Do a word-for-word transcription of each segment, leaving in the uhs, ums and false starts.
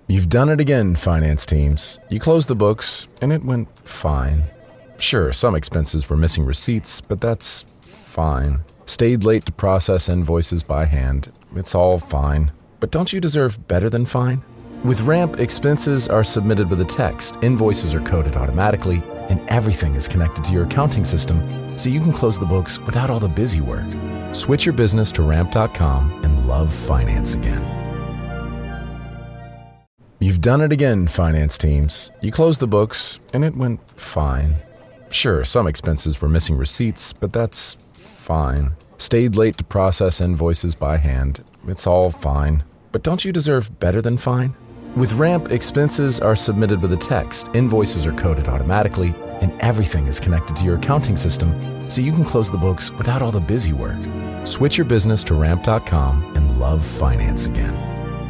You've done it again, finance teams. You closed the books, and it went fine. Sure, some expenses were missing receipts, but that's fine. Stayed late to process invoices by hand. It's all fine. But don't you deserve better than fine? With Ramp, expenses are submitted with a text, invoices are coded automatically, and everything is connected to your accounting system, so you can close the books without all the busy work. Switch your business to ramp dot com and love finance again. You've done it again, finance teams. You closed the books, and it went fine. Sure, some expenses were missing receipts, but that's fine. Stayed late to process invoices by hand. It's all fine. But don't you deserve better than fine? With Ramp, expenses are submitted with a text, invoices are coded automatically, and everything is connected to your accounting system, so you can close the books without all the busy work. Switch your business to ramp dot com and love finance again.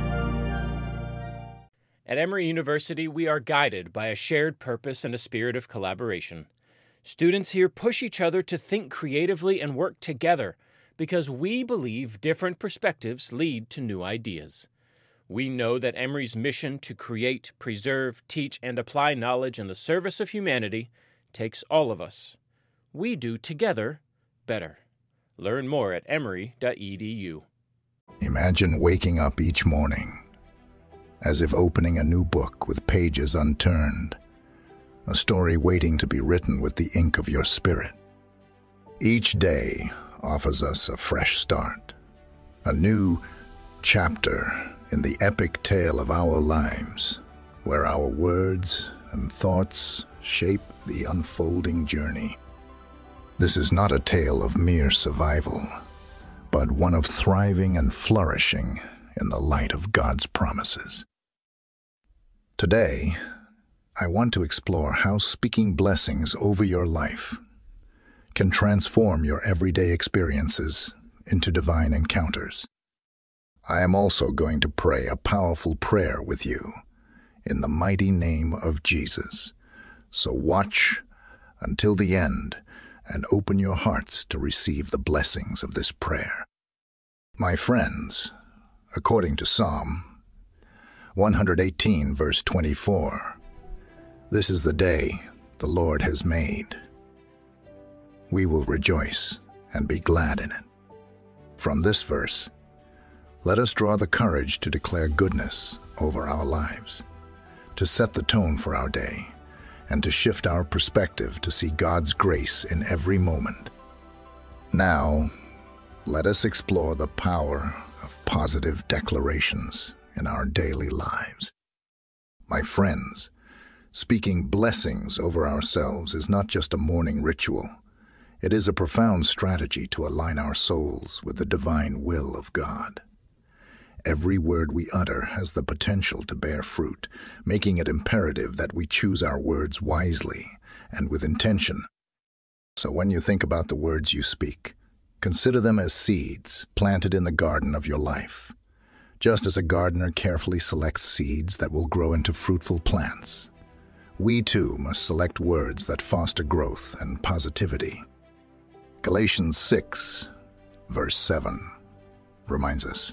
At Emory University, we are guided by a shared purpose and a spirit of collaboration. Students here push each other to think creatively and work together because we believe different perspectives lead to new ideas. We know that Emory's mission to create, preserve, teach, and apply knowledge in the service of humanity takes all of us. We do together better. Learn more at emory dot e d u. Imagine waking up each morning as if opening a new book with pages unturned, a story waiting to be written with the ink of your spirit. Each day offers us a fresh start, a new chapter in the epic tale of our lives, where our words and thoughts shape the unfolding journey. This is not a tale of mere survival, but one of thriving and flourishing in the light of God's promises. Today, I want to explore how speaking blessings over your life can transform your everyday experiences into divine encounters. I am also going to pray a powerful prayer with you in the mighty name of Jesus. So watch until the end and open your hearts to receive the blessings of this prayer. My friends, according to Psalm one eighteen, verse twenty-four, this is the day the Lord has made. We will rejoice and be glad in it. From this verse, let us draw the courage to declare goodness over our lives, to set the tone for our day, and to shift our perspective to see God's grace in every moment. Now, let us explore the power of positive declarations in our daily lives. My friends, speaking blessings over ourselves is not just a morning ritual. It is a profound strategy to align our souls with the divine will of God. Every word we utter has the potential to bear fruit, making it imperative that we choose our words wisely and with intention. So when you think about the words you speak, consider them as seeds planted in the garden of your life. Just as a gardener carefully selects seeds that will grow into fruitful plants, we too must select words that foster growth and positivity. Galatians six, verse seven, reminds us,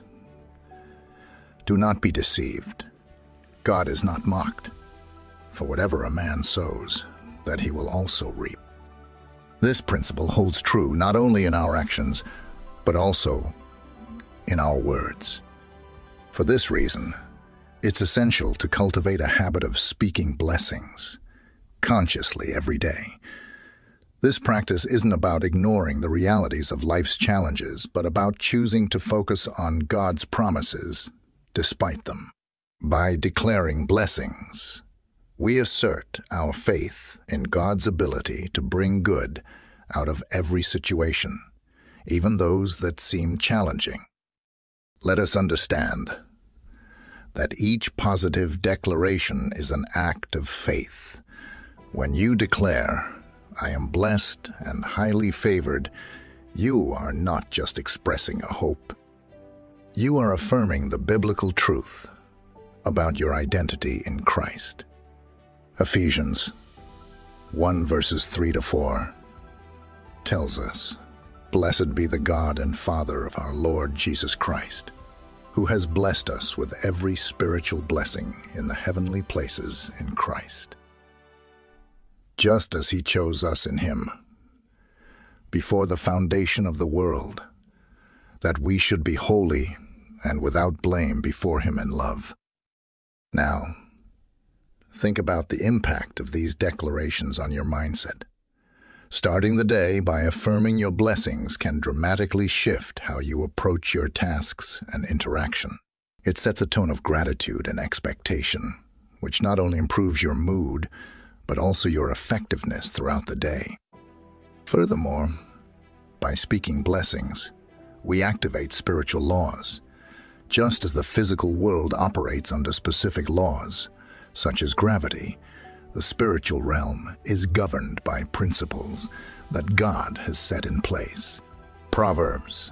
"Do not be deceived. God is not mocked. For whatever a man sows, that he will also reap." This principle holds true not only in our actions, but also in our words. For this reason, it's essential to cultivate a habit of speaking blessings consciously every day. This practice isn't about ignoring the realities of life's challenges, but about choosing to focus on God's promises despite them. By declaring blessings, we assert our faith in God's ability to bring good out of every situation, even those that seem challenging. Let us understand that each positive declaration is an act of faith. When you declare, "I am blessed and highly favored," you are not just expressing a hope. You are affirming the biblical truth about your identity in Christ. Ephesians one verses three to four tells us, "Blessed be the God and Father of our Lord Jesus Christ, who has blessed us with every spiritual blessing in the heavenly places in Christ, just as he chose us in him before the foundation of the world, that we should be holy and without blame before him in love. Now, think about the impact of these declarations on your mindset. Starting the day by affirming your blessings can dramatically shift how you approach your tasks and interaction. It sets a tone of gratitude and expectation, which not only improves your mood, but also your effectiveness throughout the day. Furthermore, by speaking blessings, we activate spiritual laws. Just as the physical world operates under specific laws, such as gravity, the spiritual realm is governed by principles that God has set in place. Proverbs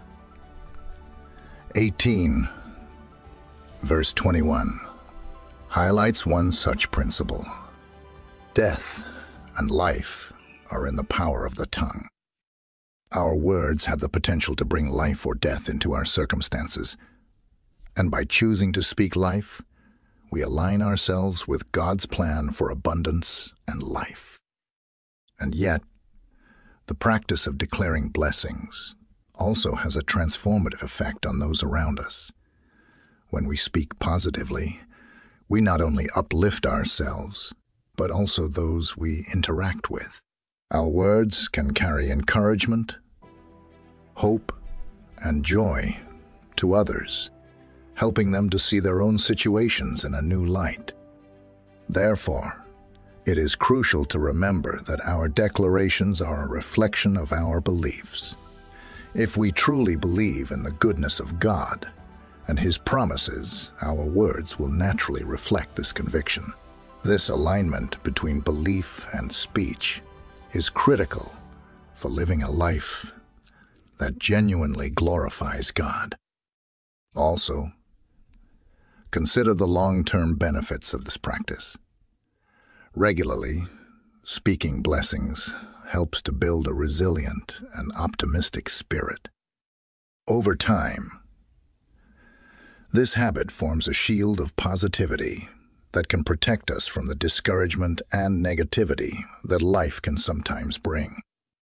eighteen, verse twenty-one, highlights one such principle. Death and life are in the power of the tongue. Our words have the potential to bring life or death into our circumstances, and by choosing to speak life, we align ourselves with God's plan for abundance and life. And yet, the practice of declaring blessings also has a transformative effect on those around us. When we speak positively, we not only uplift ourselves, but also those we interact with. Our words can carry encouragement, hope, and joy to others, helping them to see their own situations in a new light. Therefore, it is crucial to remember that our declarations are a reflection of our beliefs. If we truly believe in the goodness of God and his promises, our words will naturally reflect this conviction. This alignment between belief and speech is critical for living a life that genuinely glorifies God. Also, consider the long-term benefits of this practice. Regularly, speaking blessings helps to build a resilient and optimistic spirit. Over time, this habit forms a shield of positivity that can protect us from the discouragement and negativity that life can sometimes bring.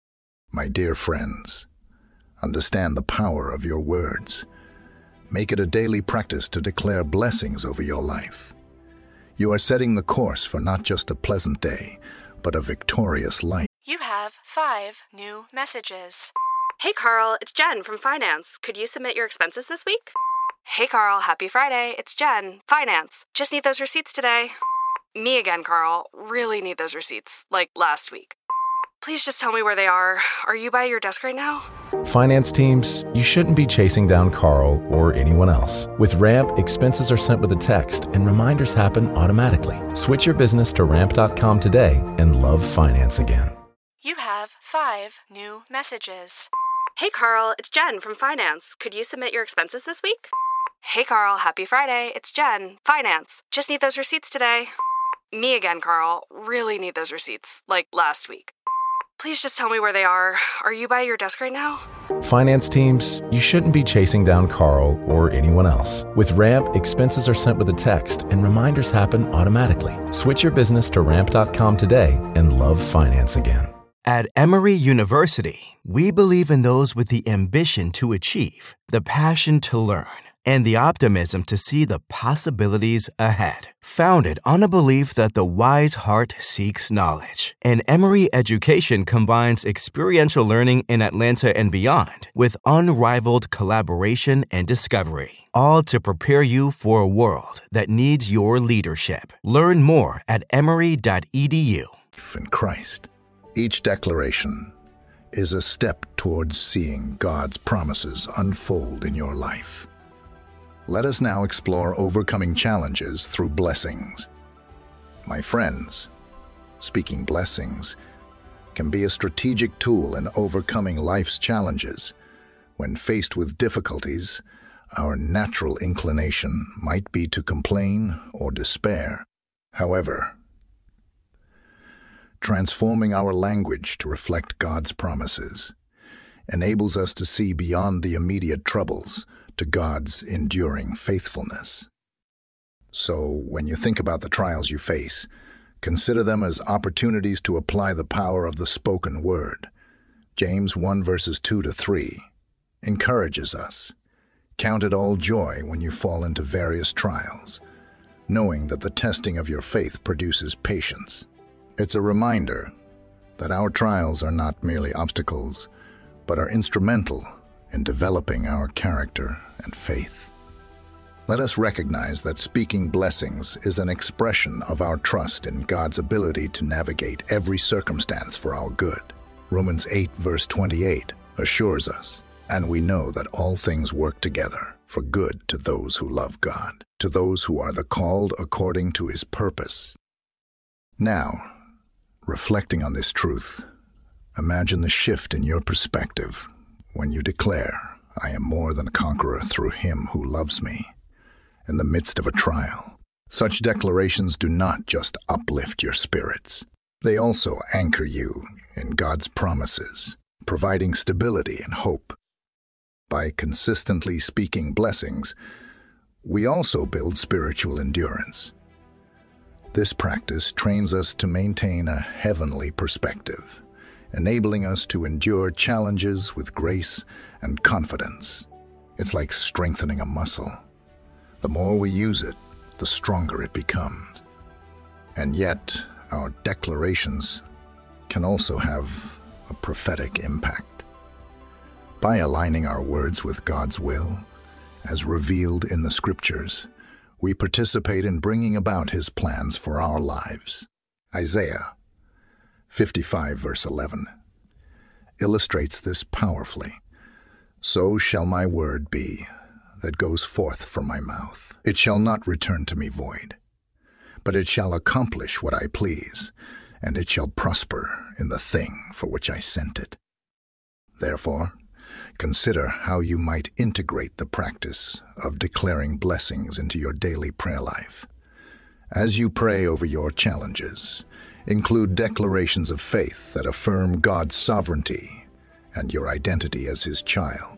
My dear friends, understand the power of your words. Make it a daily practice to declare blessings over your life. You are setting the course for not just a pleasant day, but a victorious life. You have five new messages. Hey Carl, it's Jen from Finance. Could you submit your expenses this week? Hey Carl, happy Friday. It's Jen, Finance. Just need those receipts today. Me again, Carl. Really need those receipts, like last week. Please just tell me where they are. Are you by your desk right now? Finance teams, you shouldn't be chasing down Carl or anyone else. With Ramp, expenses are sent with a text and reminders happen automatically. Switch your business to ramp dot com today and love finance again. You have five new messages. Hey Carl, it's Jen from Finance. Could you submit your expenses this week? Hey Carl, happy Friday. It's Jen, Finance. Just need those receipts today. Me again, Carl. Really need those receipts, like last week. Please just tell me where they are. Are you by your desk right now? Finance teams, you shouldn't be chasing down Carl or anyone else. With Ramp, expenses are sent with a text and reminders happen automatically. Switch your business to ramp dot com today and love finance again. At Emory University, we believe in those with the ambition to achieve, the passion to learn, and the optimism to see the possibilities ahead. Founded on a belief that the wise heart seeks knowledge, and Emory education combines experiential learning in Atlanta and beyond with unrivaled collaboration and discovery, all to prepare you for a world that needs your leadership. Learn more at emory dot e d u. In Christ, each declaration is a step towards seeing God's promises unfold in your life. Let us now explore overcoming challenges through blessings. My friends, speaking blessings can be a strategic tool in overcoming life's challenges. When faced with difficulties, our natural inclination might be to complain or despair. However, transforming our language to reflect God's promises enables us to see beyond the immediate troubles to God's enduring faithfulness. So, when you think about the trials you face, consider them as opportunities to apply the power of the spoken word. James one verses two to three encourages us. Count it all joy when you fall into various trials, knowing that the testing of your faith produces patience. It's a reminder that our trials are not merely obstacles, but are instrumental in developing our character and faith. Let us recognize that speaking blessings is an expression of our trust in God's ability to navigate every circumstance for our good. Romans eight verse twenty-eight assures us, and we know that all things work together for good to those who love God, to those who are the called according to his purpose. Now, reflecting on this truth, imagine the shift in your perspective when you declare, "I am more than a conqueror through him who loves me," in the midst of a trial. Such declarations do not just uplift your spirits. They also anchor you in God's promises, providing stability and hope. By consistently speaking blessings, we also build spiritual endurance. This practice trains us to maintain a heavenly perspective, enabling us to endure challenges with grace and confidence. It's like strengthening a muscle. The more we use it, the stronger it becomes. And yet, our declarations can also have a prophetic impact. By aligning our words with God's will, as revealed in the Scriptures, we participate in bringing about his plans for our lives. Isaiah fifty-five verse eleven illustrates this powerfully. "So shall my word be that goes forth from my mouth. It shall not return to me void, but it shall accomplish what I please, and it shall prosper in the thing for which I sent it." Therefore, consider how you might integrate the practice of declaring blessings into your daily prayer life. As you pray over your challenges, include declarations of faith that affirm God's sovereignty and your identity as his child.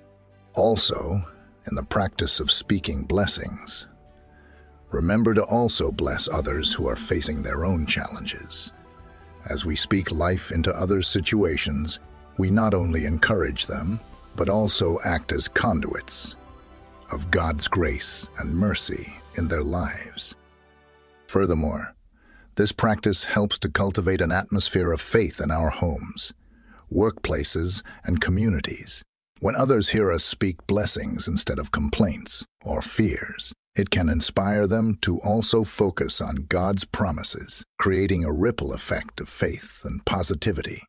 Also, in the practice of speaking blessings, remember to also bless others who are facing their own challenges. As we speak life into others' situations, we not only encourage them, but also act as conduits of God's grace and mercy in their lives. Furthermore, this practice helps to cultivate an atmosphere of faith in our homes, workplaces, and communities. When others hear us speak blessings instead of complaints or fears, it can inspire them to also focus on God's promises, creating a ripple effect of faith and positivity.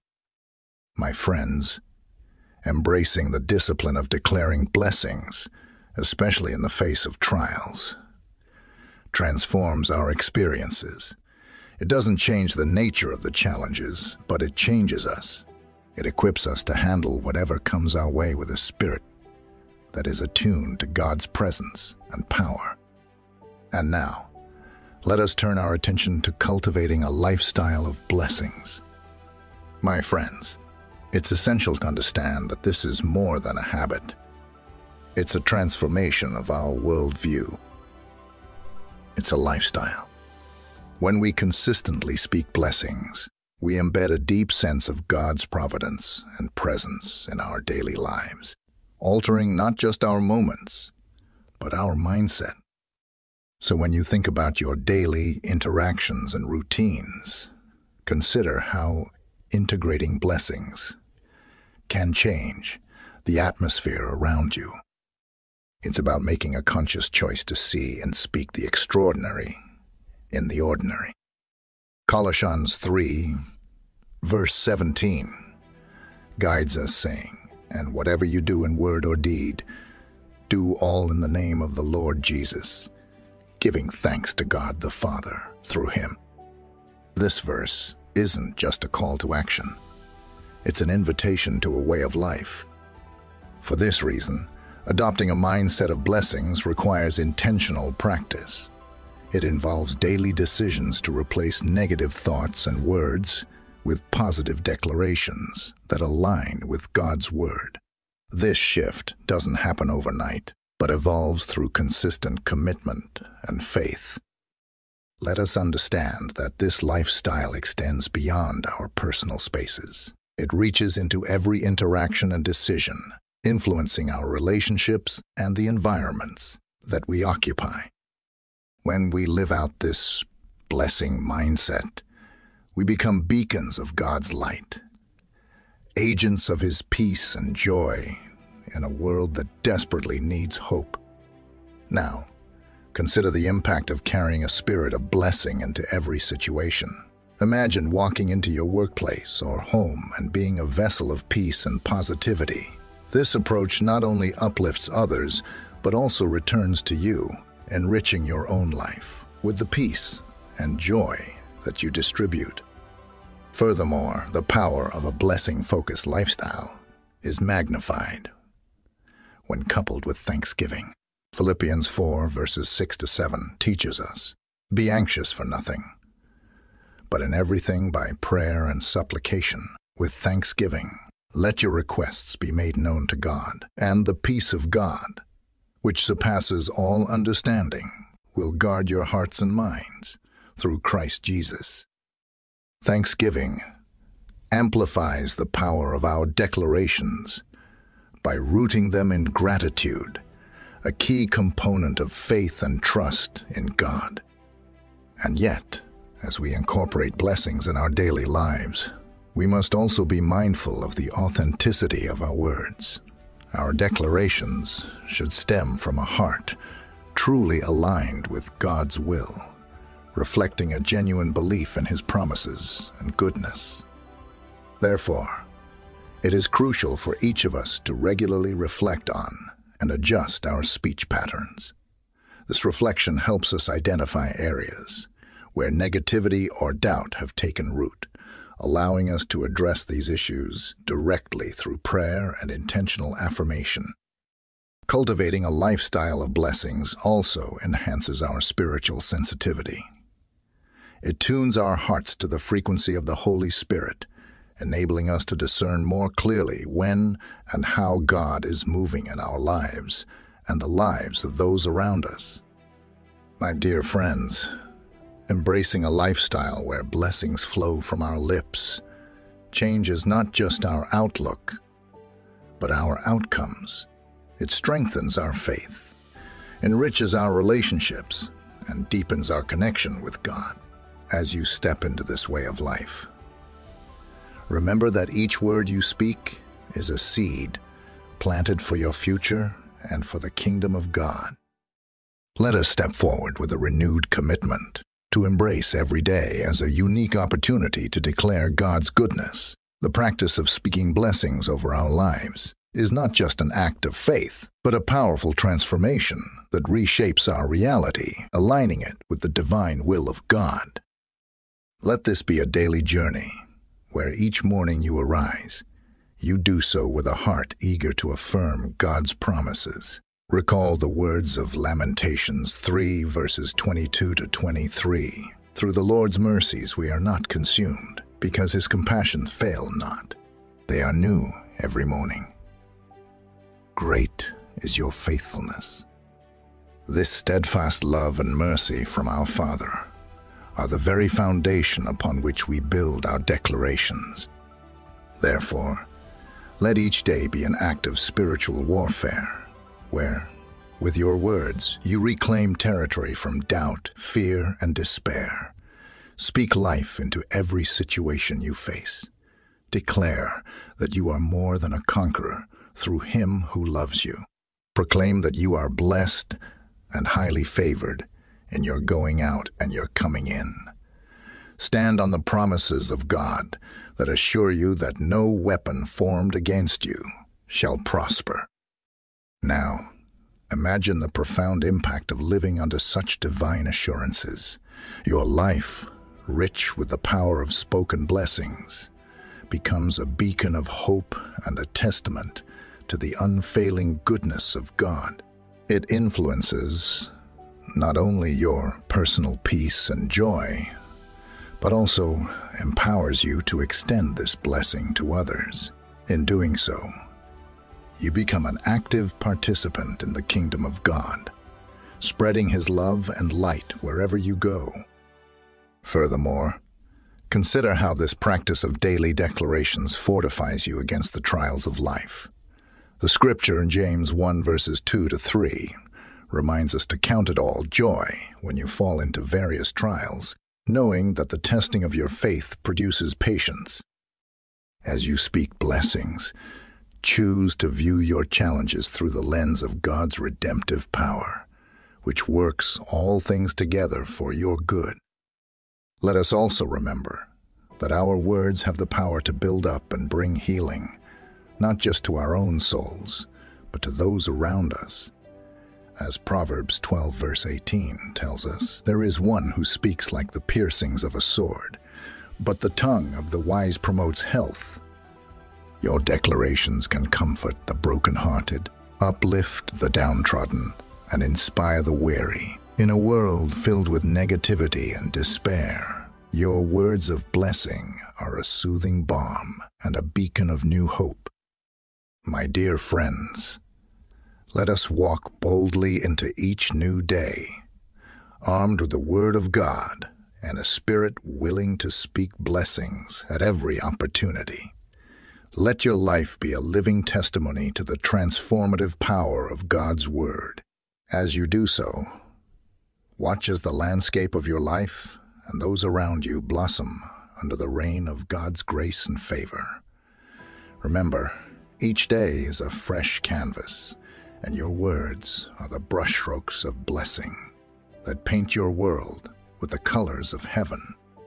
My friends, embracing the discipline of declaring blessings, especially in the face of trials, transforms our experiences. It doesn't change the nature of the challenges, but it changes us. It equips us to handle whatever comes our way with a spirit that is attuned to God's presence and power. And now, let us turn our attention to cultivating a lifestyle of blessings. My friends, it's essential to understand that this is more than a habit. It's a transformation of our worldview. It's a lifestyle. When we consistently speak blessings, we embed a deep sense of God's providence and presence in our daily lives, altering not just our moments, but our mindset. So when you think about your daily interactions and routines, consider how integrating blessings can change the atmosphere around you. It's about making a conscious choice to see and speak the extraordinary in the ordinary. Colossians three, verse seventeen, guides us saying, "And whatever you do in word or deed, do all in the name of the Lord Jesus, giving thanks to God the Father through him." This verse isn't just a call to action. It's an invitation to a way of life. For this reason, adopting a mindset of blessings requires intentional practice. It involves daily decisions to replace negative thoughts and words with positive declarations that align with God's word. This shift doesn't happen overnight, but evolves through consistent commitment and faith. Let us understand that this lifestyle extends beyond our personal spaces. It reaches into every interaction and decision, influencing our relationships and the environments that we occupy. When we live out this blessing mindset, we become beacons of God's light, agents of His peace and joy in a world that desperately needs hope. Now, consider the impact of carrying a spirit of blessing into every situation. Imagine walking into your workplace or home and being a vessel of peace and positivity. This approach not only uplifts others, but also returns to you, enriching your own life with the peace and joy that you distribute. Furthermore, the power of a blessing-focused lifestyle is magnified when coupled with thanksgiving. Philippians four, verses six to seven teaches us, "Be anxious for nothing, but in everything by prayer and supplication, with thanksgiving, let your requests be made known to God, and the peace of God, which surpasses all understanding, will guard your hearts and minds through Christ Jesus." Thanksgiving amplifies the power of our declarations by rooting them in gratitude, a key component of faith and trust in God. And yet, as we incorporate blessings in our daily lives, we must also be mindful of the authenticity of our words. Our declarations should stem from a heart truly aligned with God's will, reflecting a genuine belief in His promises and goodness. Therefore, it is crucial for each of us to regularly reflect on and adjust our speech patterns. This reflection helps us identify areas where negativity or doubt have taken root, allowing us to address these issues directly through prayer and intentional affirmation. Cultivating a lifestyle of blessings also enhances our spiritual sensitivity. It tunes our hearts to the frequency of the Holy Spirit, enabling us to discern more clearly when and how God is moving in our lives and the lives of those around us. My dear friends, embracing a lifestyle where blessings flow from our lips changes not just our outlook, but our outcomes. It strengthens our faith, enriches our relationships, and deepens our connection with God. As you step into this way of life, remember that each word you speak is a seed planted for your future and for the kingdom of God. Let us step forward with a renewed commitment to embrace every day as a unique opportunity to declare God's goodness. The practice of speaking blessings over our lives is not just an act of faith, but a powerful transformation that reshapes our reality, aligning it with the divine will of God. Let this be a daily journey, where each morning you arise, you do so with a heart eager to affirm God's promises. Recall the words of Lamentations three, verses twenty-two to twenty-three. Through the Lord's mercies we are not consumed, because His compassions fail not. They are new every morning. Great is your faithfulness. This steadfast love and mercy from our Father are the very foundation upon which we build our declarations. Therefore, let each day be an act of spiritual warfare, where, with your words, you reclaim territory from doubt, fear, and despair. Speak life into every situation you face. Declare that you are more than a conqueror through Him who loves you. Proclaim that you are blessed and highly favored in your going out and your coming in. Stand on the promises of God that assure you that no weapon formed against you shall prosper. Now, imagine the profound impact of living under such divine assurances. Your life, rich with the power of spoken blessings, becomes a beacon of hope and a testament to the unfailing goodness of God. It influences not only your personal peace and joy, but also empowers you to extend this blessing to others. In doing so, you become an active participant in the kingdom of God, spreading His love and light wherever you go. Furthermore, consider how this practice of daily declarations fortifies you against the trials of life. The scripture in James one verses two to three reminds us to count it all joy when you fall into various trials, knowing that the testing of your faith produces patience. As you speak blessings, choose to view your challenges through the lens of God's redemptive power, which works all things together for your good. Let us also remember that our words have the power to build up and bring healing, not just to our own souls, but to those around us. As Proverbs twelve verse eighteen tells us, there is one who speaks like the piercings of a sword, but the tongue of the wise promotes health. Your declarations can comfort the brokenhearted, uplift the downtrodden, and inspire the weary. In a world filled with negativity and despair, your words of blessing are a soothing balm and a beacon of new hope. My dear friends, let us walk boldly into each new day, armed with the Word of God and a spirit willing to speak blessings at every opportunity. Let your life be a living testimony to the transformative power of God's Word. As you do so, watch as the landscape of your life and those around you blossom under the reign of God's grace and favor. Remember, each day is a fresh canvas, and your words are the brushstrokes of blessing that paint your world with the colors of heaven.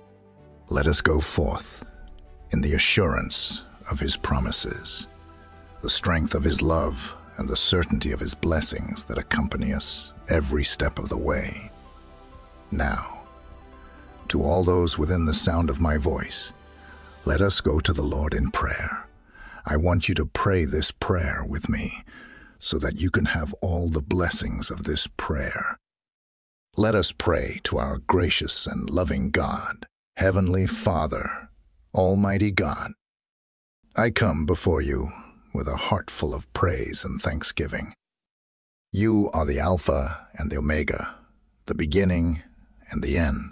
Let us go forth in the assurance of His promises, the strength of His love, and the certainty of His blessings that accompany us every step of the way. Now, to all those within the sound of my voice, let us go to the Lord in prayer. I want you to pray this prayer with me so that you can have all the blessings of this prayer. Let us pray to our gracious and loving God. Heavenly Father, Almighty God, I come before you with a heart full of praise and thanksgiving. You are the Alpha and the Omega, the beginning and the end.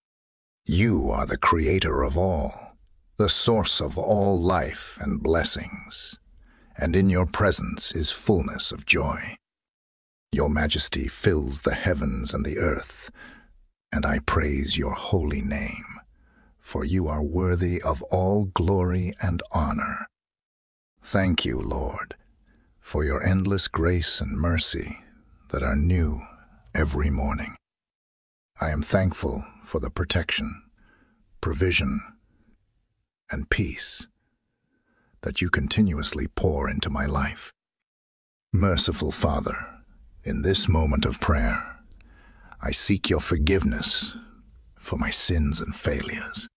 You are the Creator of all, the source of all life and blessings, and in your presence is fullness of joy. Your majesty fills the heavens and the earth, and I praise your holy name, for you are worthy of all glory and honor. Thank you, Lord, for your endless grace and mercy that are new every morning. I am thankful for the protection, provision, and peace that you continuously pour into my life. Merciful Father, in this moment of prayer, I seek your forgiveness for my sins and failures.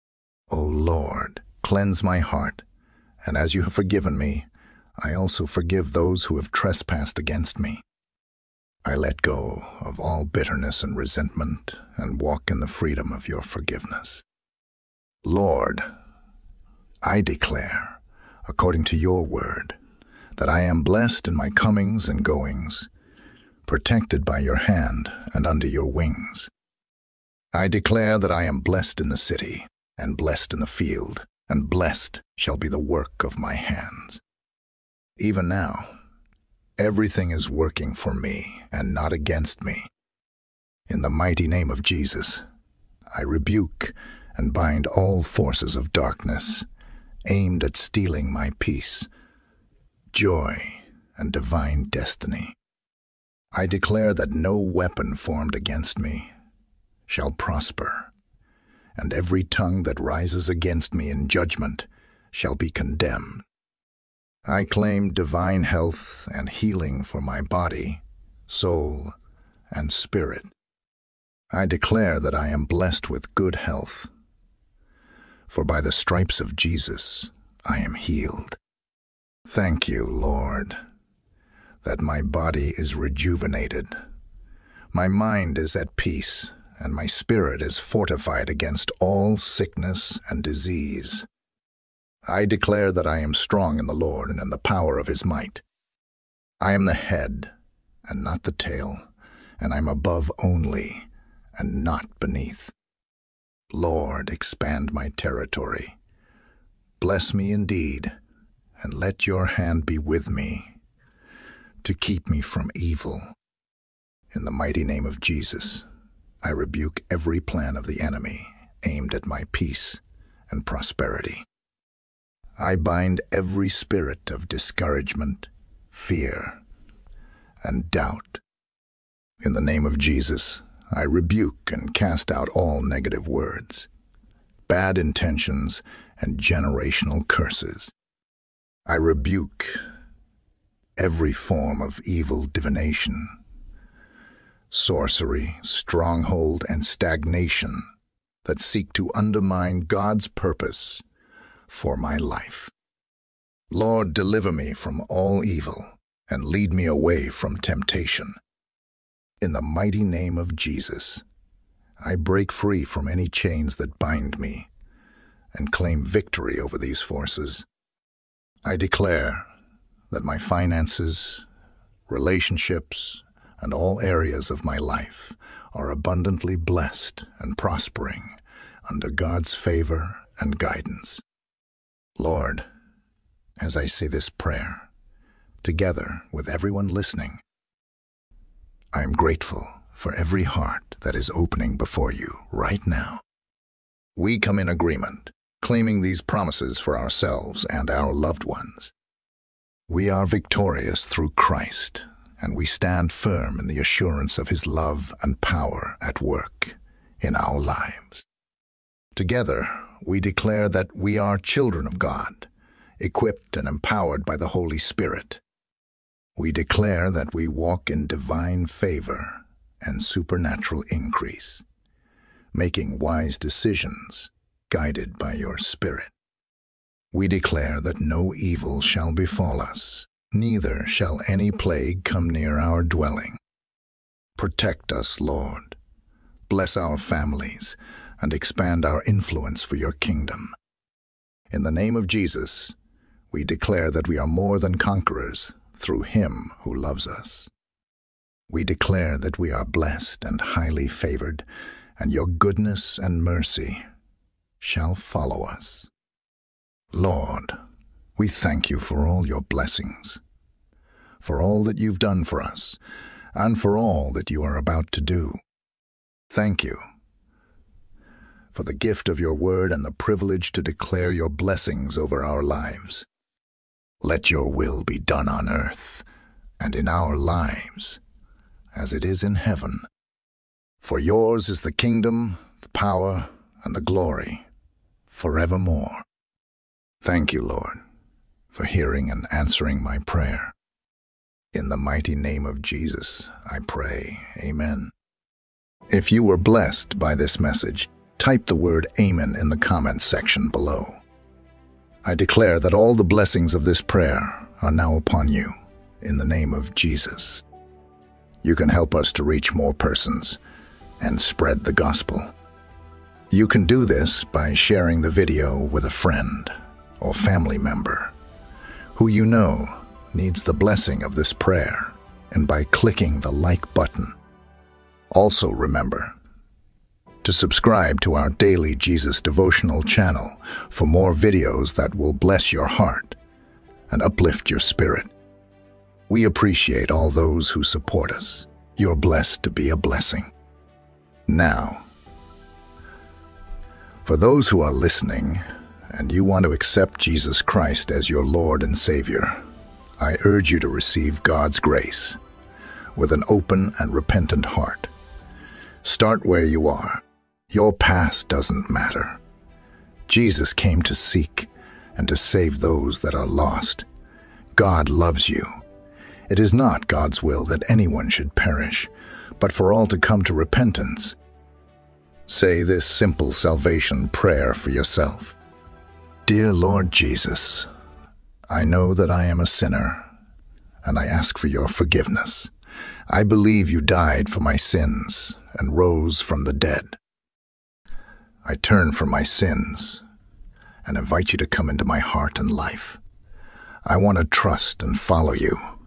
O Lord, cleanse my heart, and as you have forgiven me, I also forgive those who have trespassed against me. I let go of all bitterness and resentment and walk in the freedom of your forgiveness. Lord, I declare, according to your word, that I am blessed in my comings and goings, protected by your hand and under your wings. I declare that I am blessed in the city and blessed in the field, and blessed shall be the work of my hands. Even now, everything is working for me and not against me. In the mighty name of Jesus, I rebuke and bind all forces of darkness aimed at stealing my peace, joy, and divine destiny. I declare that no weapon formed against me shall prosper, and every tongue that rises against me in judgment shall be condemned. I claim divine health and healing for my body, soul, and spirit. I declare that I am blessed with good health, for by the stripes of Jesus I am healed. Thank you, Lord, that my body is rejuvenated, my mind is at peace, and my spirit is fortified against all sickness and disease. I declare that I am strong in the Lord and in the power of his might. I am the head and not the tail, and I'm above only and not beneath. Lord, expand my territory. Bless me indeed, and let your hand be with me to keep me from evil. In the mighty name of Jesus, I rebuke every plan of the enemy aimed at my peace and prosperity. I bind every spirit of discouragement, fear, and doubt. In the name of Jesus, I rebuke and cast out all negative words, bad intentions, and generational curses. I rebuke every form of evil divination, sorcery, stronghold, and stagnation that seek to undermine God's purpose for my life. Lord, deliver me from all evil and lead me away from temptation. In the mighty name of Jesus, I break free from any chains that bind me and claim victory over these forces. I declare that my finances, relationships, and all areas of my life are abundantly blessed and prospering under God's favor and guidance. Lord, as I say this prayer, together with everyone listening, I am grateful for every heart that is opening before you right now. We come in agreement, claiming these promises for ourselves and our loved ones. We are victorious through Christ, and we stand firm in the assurance of His love and power at work in our lives. Together, we declare that we are children of God, equipped and empowered by the Holy Spirit. We declare that we walk in divine favor and supernatural increase, making wise decisions guided by your Spirit. We declare that no evil shall befall us, neither shall any plague come near our dwelling. Protect us, Lord. Bless our families and expand our influence for your kingdom. In the name of Jesus, we declare that we are more than conquerors through Him who loves us. We declare that we are blessed and highly favored, and your goodness and mercy shall follow us. Lord, we thank you for all your blessings, for all that you've done for us, and for all that you are about to do. Thank you for the gift of your word and the privilege to declare your blessings over our lives. Let your will be done on earth and in our lives as it is in heaven. For yours is the kingdom, the power, and the glory forevermore. Thank you, Lord, for hearing and answering my prayer. In the mighty name of Jesus, I pray. Amen. If you were blessed by this message, type the word Amen in the comments section below. I declare that all the blessings of this prayer are now upon you, in the name of Jesus. You can help us to reach more persons and spread the gospel. You can do this by sharing the video with a friend or family member who you know needs the blessing of this prayer, and by clicking the like button. Also remember to subscribe to our daily Jesus devotional channel for more videos that will bless your heart and uplift your spirit. We appreciate all those who support us. You're blessed to be a blessing. Now, for those who are listening and you want to accept Jesus Christ as your Lord and Savior, I urge you to receive God's grace with an open and repentant heart. Start where you are. Your past doesn't matter. Jesus came to seek and to save those that are lost. God loves you. It is not God's will that anyone should perish, but for all to come to repentance. Say this simple salvation prayer for yourself. Dear Lord Jesus, I know that I am a sinner, and I ask for your forgiveness. I believe you died for my sins and rose from the dead. I turn from my sins and invite you to come into my heart and life. I want to trust and follow you.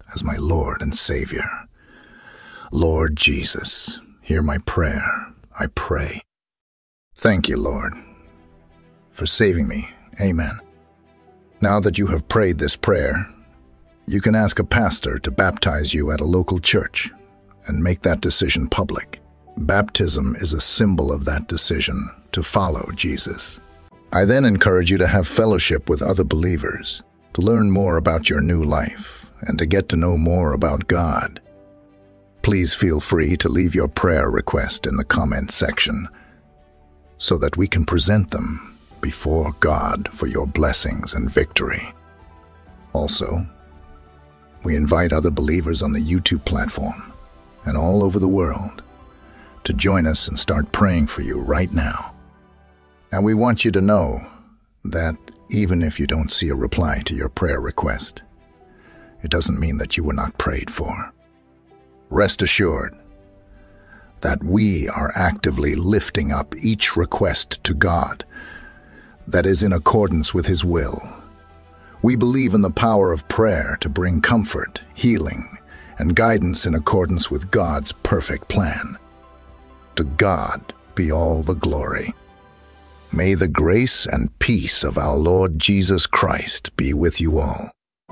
as my Lord and Savior. Lord Jesus, hear my prayer, I pray. Thank you, Lord, for saving me. Amen. Now that you have prayed this prayer, you can ask a pastor to baptize you at a local church and make that decision public. Baptism is a symbol of that decision to follow Jesus. I then encourage you to have fellowship with other believers, to learn more about your new life, and to get to know more about God. Please feel free to leave your prayer request in the comment section so that we can present them before God for your blessings and victory. Also, we invite other believers on the YouTube platform and all over the world to join us and start praying for you right now. And we want you to know that even if you don't see a reply to your prayer request, it doesn't mean that you were not prayed for. Rest assured that we are actively lifting up each request to God that is in accordance with His will. We believe in the power of prayer to bring comfort, healing, and guidance in accordance with God's perfect plan. To God be all the glory. May the grace and peace of our Lord Jesus Christ be with you all.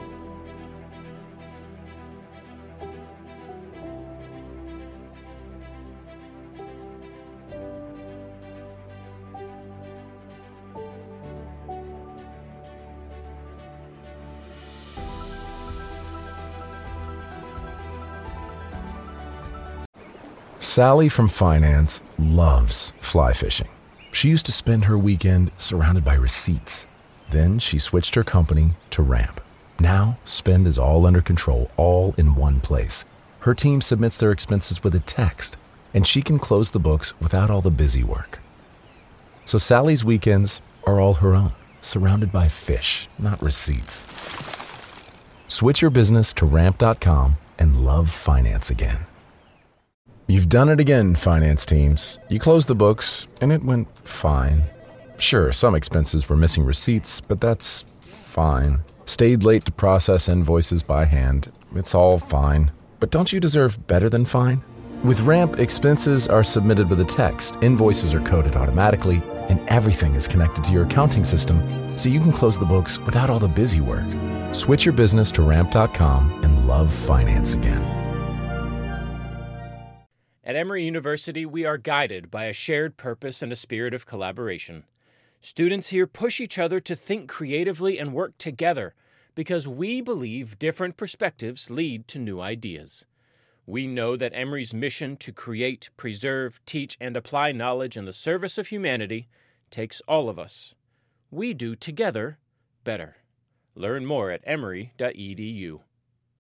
Sally from finance loves fly fishing. She used to spend her weekend surrounded by receipts. Then she switched her company to Ramp. Now, spend is all under control, all in one place. Her team submits their expenses with a text, and she can close the books without all the busy work. So Sally's weekends are all her own, surrounded by fish, not receipts. Switch your business to ramp dot com and love finance again. You've done it again, finance teams. You closed the books, and it went fine. Sure, some expenses were missing receipts, but that's fine. Stayed late to process invoices by hand. It's all fine. But don't you deserve better than fine? With Ramp, expenses are submitted with a text, invoices are coded automatically, and everything is connected to your accounting system, so you can close the books without all the busy work. Switch your business to ramp dot com and love finance again. At Emory University, we are guided by a shared purpose and a spirit of collaboration. Students here push each other to think creatively and work together because we believe different perspectives lead to new ideas. We know that Emory's mission to create, preserve, teach, and apply knowledge in the service of humanity takes all of us. We do together better. Learn more at emory dot e d u.